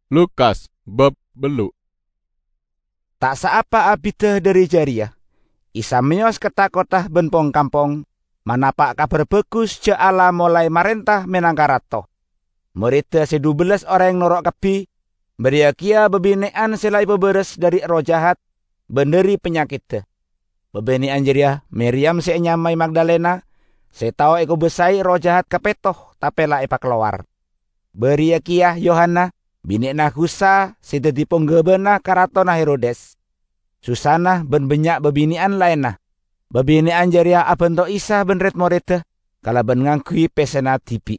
Lukas bab belu. Tak saapa abiteh dari Jariah. Isa miyos kota-kota benpong kampong. Manapak kabar bagus je Allah mulai marentah menangka rato. Murid 12 orang norok kebi. Beria kia bebinean selai beberes dari roh jahat. Benderi penyakit. Bebinean Jariah Miriam senyamai Magdalena. Setau eko besai roh jahat kepetoh tapela epa keluar. Beria kia Yohana. Binekna Husa sidedi penggebena karatona Herodes. Susana ben benyak bebinian lainna. Bebinian Jariah abento Isa ben ret morete kala ben ngangkui pesena tipi.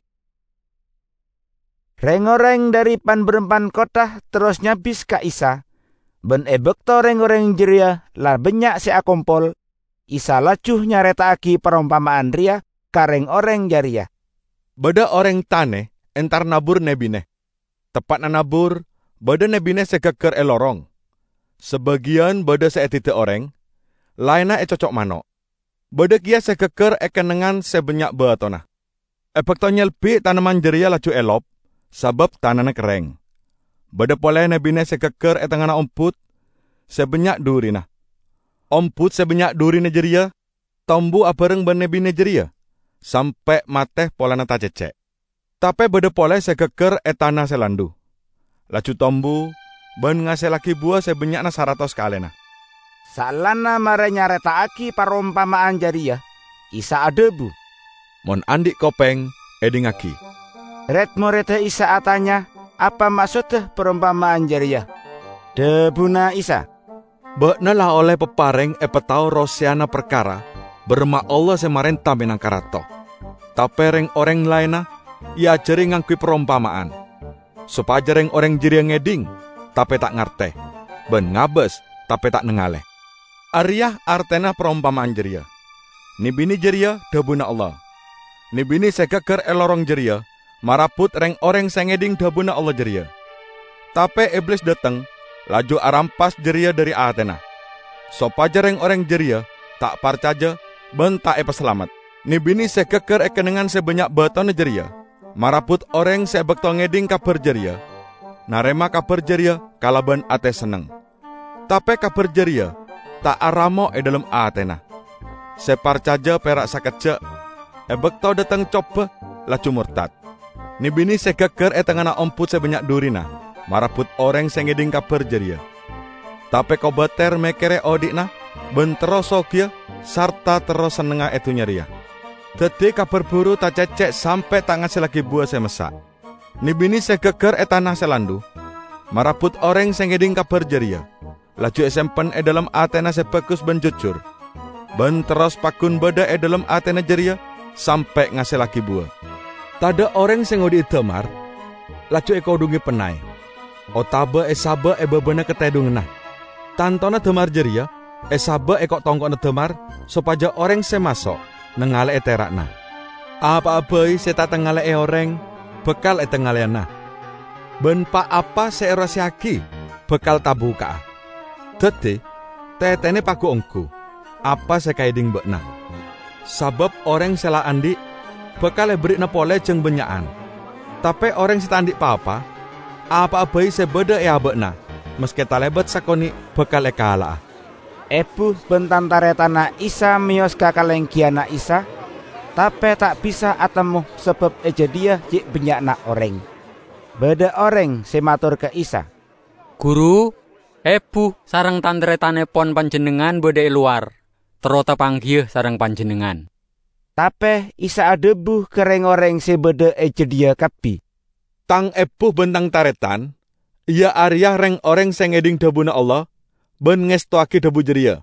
Rengoreng dari pan berempan kota terus nyabis ka Isa. Ben ebekto rengoreng Jariah la benyak se akompol. Isa lacuh nyaretaaki perumpamaan ria kareng oreng Jariah. Bada orang tane entar nabur nebine. Tepat na nabur, bada nebine sekeker elorong. Sebagian bada seetite orang, lainnya cocok mano. Bada kia sekeker ekenengan sebanyak beatona. Epekto nyelpi tanaman Jariah laju elop, sabab tanana kereng. Bada pole nebine sekeker etengana omput, sebanyak durina. Omput sebanyak durina Jariah, tombu abareng ben nebine Jariah, sampai mateh polana tacecek. Tapi beda pole sekeker etana selandu. Laju tombu, ben ngase laki buah sebanyak na 100 kalena. Salana mare nyaretaaki parumpamaan Jariah. Isa adebu. Mon andik kopeng, edingaki. Ret morete Isa atanya, apa maksudnya perumpamaan Jariah? Debuna Isa. Bekna lah oleh pepareng epetau rosiana perkara, berma Allah semarenta menang karato. Tapi reng orang lainna, ia jering ngangkui perumpamaan. Supaya jering orang Jariah ngeding, tapi tak ngarte. Ben ngabes, tapi tak nengaleh. Ariah artena perumpamaan Jariah. Nibini Jariah dabuna Allah. Nibini sekeker elorong Jariah, maraput reng orang sengeding dabuna Allah Jariah. Tapi iblis dateng, laju arampas Jariah dari Athena. Supaya jering orang Jariah, tak parcaja, ben tak selamat. Nibini sekeker ekenengan sebanyak baton Jariah. Maraput orang sebekto ngeding kabar Jariah. Narema kabar Jariah kalaban ate seneng. Tapi kabar Jariah tak aramo dalam Athena. Separcaja perak sakecek. Ebekto datang coba laju murtad. Nibini segeger etengana omput sebanyak durina. Maraput orang sengeding kabar Jariah. Tapi kobater mekere odikna benteroso kia sarta terus senenga itu Jariah. Dadi kabar buru tak cecek sampai tangan selagi buah semesak. Nibini segeger etanah selandu. Maraput orang sengeding kabar Jariah. Laju esempen dalam Athena sebagus ben jujur. Ben terus pakun beda dalam Athena Jariah sampai ngasih lagi buah. Tada orang sengodi temar. Laju ekodungi penai. Otaba esaba ebebena ketedungna. Tantona temar Jariah. Esaba ekok tongkona temar supaya orang semasok. Nengale eterakna. Apa-apai seta tengale orang, bekal etengaleana. Ben pa apa seerosiaki, bekal tabuka. Dadi, tetene paku ongku, apa sekaiding bekna. Sabab orang sela andi, bekal berikna pole jeng benyaan. Tapi orang seta andi apa apa-apai sebeda bekna, meski talebet sakoni bekal ekala. Epuh bentantaretana Isa miyos kakalengkiana Isa, tapi tak bisa atemu sebab Jariah cik benyakna orang. Beda orang sematur ke Isa. Guru, epuh sareng tantaretane pon panjenengan beda luar, terota panggih sareng panjenengan. Tapi Isa adebuh kereng orang sebeda Jariah kapi. Tang epuh bentang taretan, ia Ariah reng orang sengeding dabuna Allah, ben ngestoaki debu Jariah.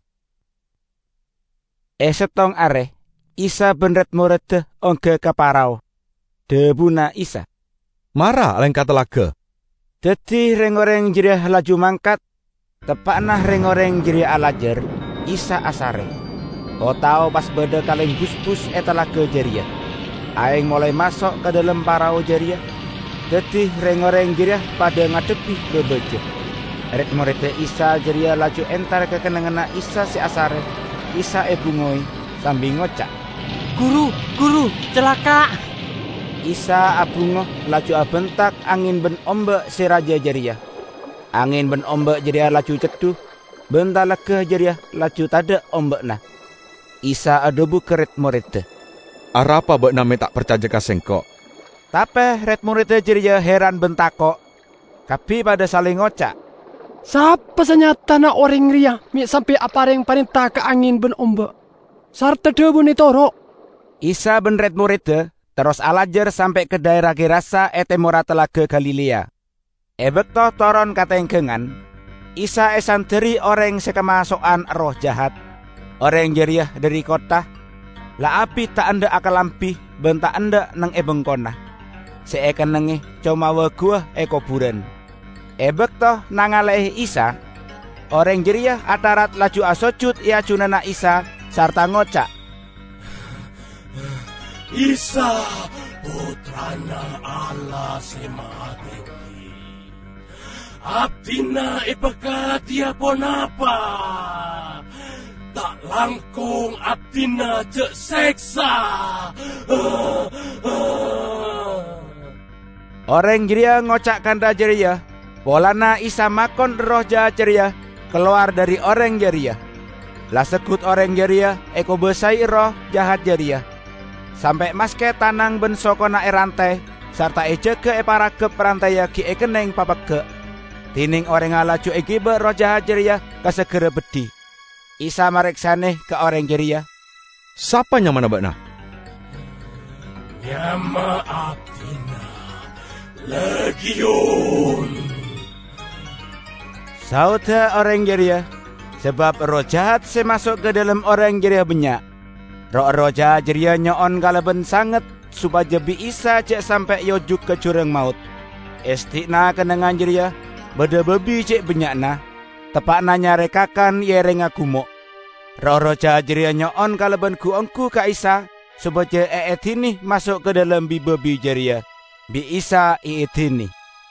Setong are, Isa benret murid ongge kaparau. Debuna Isa. Marah aleng kata laga. Dadi reng-oreng Jariah laju mangkat. Tepaknah reng-oreng Jariah alajar, Isa asare. O tau pas beda kaleng bus-bus etalaga Jariah. Aing mulai masuk ke dalam parau Jariah. Dadi reng-oreng Jariah pada ngadepi bebeje. Ret morete Isa Jariah laju entar ke kenengana Isa si asare. Isa ebungoi sambil ngocak. Guru, celaka. Isa abungoh laju abentak angin ben ombak si raja jeria. Angin ben ombak jeria laju ceduh, bentar lekeh jeria laju tada ombak nah. Isa adobu ke red murid. Arapa bak name tak percaya ka sengkok? Tapi red murid jeria heran bentakok. Kapi pada saling ngocak. Siapa senyata na orang ria mi sampai apa yang perintah ke angin ben ombak. Sarta debu ni torok. Isa ben red murid terus alajar sampai ke daerah Gerasa etemora telaga Galilea. Ebekto toron katengkengan. Isa esan dari orang sekemasukan roh jahat. Orang jeriah dari kota. La api tak anda akal lampi bentak anda nang ebengkona. Seekan nengi cuma wagua ekoburan. Ebekto nangaleh Isa. Orang jeriah atarat laju asocut ia cunana Isa sarta ngocak. Isa putrana Allah Maha Tinggi. Abdina ipekatia ponapa. Tak langkung abdina cek seksa. Orang jeria ngocak kanda jeria. Polana Isa makon roh jahat jeria keluar dari orang jeria. Lah sekut orang jeria eko besai roh jahat jeria. Sampai maske tanang ben sokona rantai sarta ejeke parakep rantai ki ekeneng papake. Tining orang alaju egibe roh jahat jeria kasegera bedi. Isa mareksane ke orang jeria. Siapa nyamana bakna? Nyama abdina Legion. Sauda orang jeria. Sebab roh jahat semasuk ke dalam orang jeria banyak. Roh jahat jeria nyoon kalaben sangat supaya bi Isa cek sampai yojuk ke jurang maut. Estikna kenangan jeria beda bebi cek banyakna. Tepak nanya rekakan yereng agumok. Roh jahat jeria nyoon kalaben kuongku ka Isa supaya eetini masuk ke dalam bi bebi jeria. Bi Isa eetini.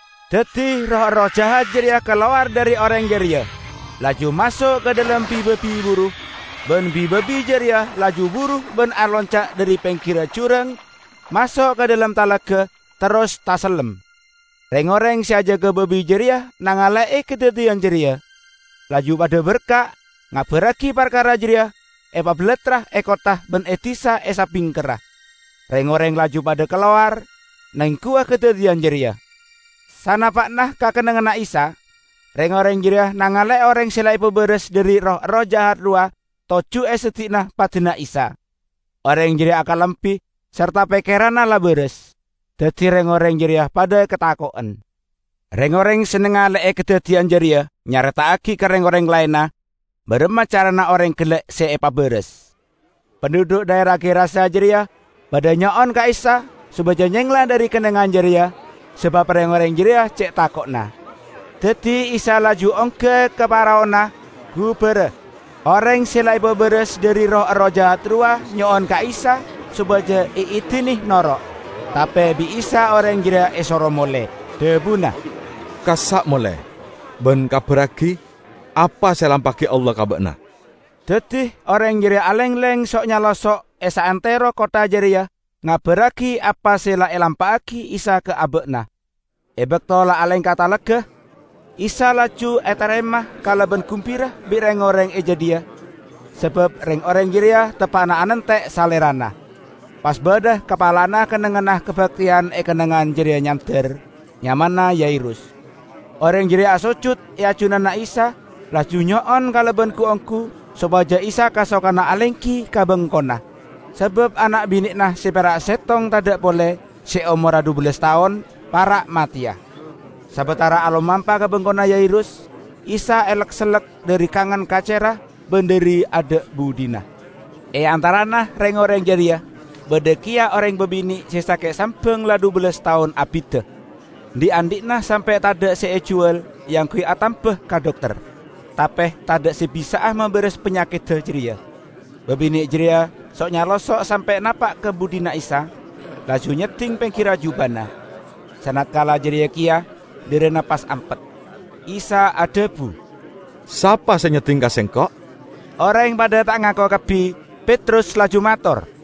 Dadi roh jahat jeria keluar dari orang jeria. Laju masuk ke dalam bi bebi buruh. Ben bi bebi jeria laju buruh ben arloncak dari pengkira curang. Masuk ke dalam talaga terus taselem. Reng-oreng saja ke bebi jeria nangalai kedadian jeria. Laju pada berkak ngabaragi perkara jeria. Epa beletrah ekotah ben etisa esa bingkerah. Reng-oreng laju pada keluar nang kuah kedadian jeria. Sana pak nah kakenangan Isa. Reng-oreng jeria nangalai orang selai peberes dari roh jahat dua. Toju esetina padena Isa. Orang jeria akal lempi serta pekerana lah beres. Dadi reng-oreng jeria pada ketakoan. Reng-oreng seneng alek kedadian jeria nyaretaaki ke reng-oreng lainna. Berema carana orang gelek seepa beres. Penduduk daerah Gerasa jeria pada nyoon ka Isa supaya nyengla dari kenangan jeria. Sebab reng-oreng jeria cek takokna. Dadi Isa laju ongke ke paraona gubere. Orang selai beberes dari roh jahat rua nyoon ka Isa supaya iitini norok. Tapi bi Isa orang jeria esoro mole debuna. Kasak mole. Ben kabaragi apa selampaki Allah kabakna. Dadi orang jeria aleng-leng sok nyalosok esa antero kota jeria ngabaragi apa sela elampaki Isa ke abekna. Ebek tola aleng kata lega. Isa laju etaremah kalaben kumpira bi reng-oreng ejadia. Sebab reng-oreng jeria tepana anentek salerana. Pas badah kepalana kenengenah kebaktian kenengan jeria nyanter. Nyamana Yairus. Orang jeria asocut cunana Isa. Laju nyoon kalaben kuongku supaya Isa kasokana alengki kabengkona. Sebab anak binikna si perak setong tadak boleh si umur 12 tahun parak matia. Sabetara alom mampa ke bengkona Yairus, Isa elek selek dari kangen kacera benderi adek budina. Antarana reng-oreng jeria, bedekia orang bebini sesake sampeng la 12 tahun abite. Di andikna sampai tada seejual yang kui atampeh ka dokter. Tapi tada sebisaah memberes penyakit jeria. Bebini jeria sok nyalosok sampai napak ke budina Isa, laju nyeting pengkira jubana. Sanat kala jeria kia direna pas ampet. Isa adebu. Siapa senyeting ka sengkok? Orang pada tak ngako kebi. Petrus laju mator.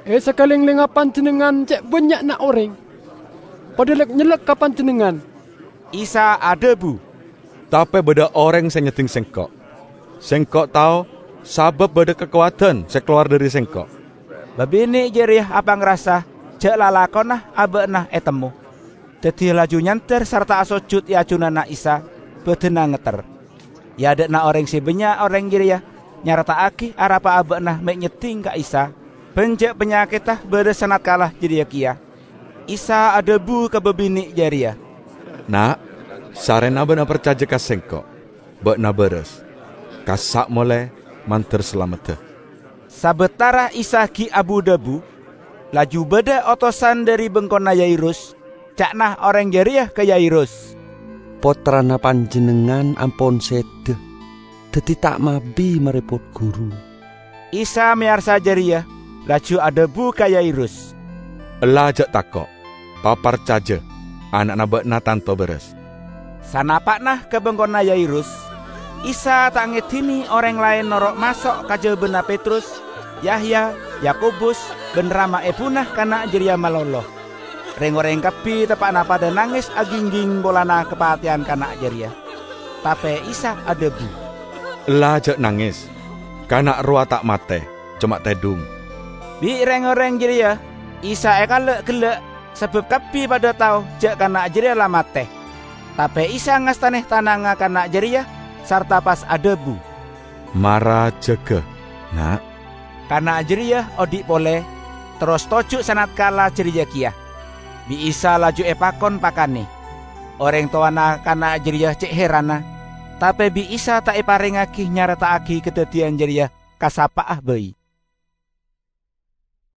Sekaling panjenengan cek banyak nak orang. Pada nyelek ka panjenengan. Isa adebu. Tapi beda orang saya nyeting sengkok. Sengkok tahu sabab beda kekuatan saya keluar dari sengkok. Babini jeriah apa ngerasa cek lalakonah abenah etemu. Dadi laju nyanter serta asojut ya cunana Isa bedena ngeter. Ya dekna orang si banyak orang jeriah nyarta aki arapa abenah mek nyeting ka Isa. Benjek penyakitah beda sanat kalah jeriah kia. Isa adebu ke babini jeriah. Nak, sarena benar percaya ka sengkok. Bekna beres. Kasak mulai manter selamat. Sabetara Isa ki Abu Dabu, laju beda otosan dari bengkona Yairus, caknah orang jariah ke Yairus. Potrana panjenengan ampun sede, dadi tak mabi merepot guru. Isa miarsa jariah, laju adebu ke Yairus. Lajak takok, papar caja, anak nabekna tanto beres. Sanapaknah ke bengkona Yairus, Isa tak ngedini orang lain norok masuk kaje bena Petrus, Yahya, Yakobus, ben Rama ebunah kana jeria maloloh. Reng-reng kepi tepana pada nangis agingging bolana kepatian kana jeria. Tapi Isa adebu. Lajak nangis, kana ruah tak mate, cuma tedung. Bi reng-reng jeria, Isa gelek sebab kepi pada tahu jak kana jeria lamate. Tapi Isa ngastaneh tananga kana jeria sarta pas adebu. Mara jaga, nak. Kana jeria odik boleh terus tojuk sanat kala jeria kia. Bi Isa laju epakon pakane. Orang tuana kana jeria cek herana. Tapi bi Isa tak eparengaki nyarataaki kedadian jeria kasapaah bayi.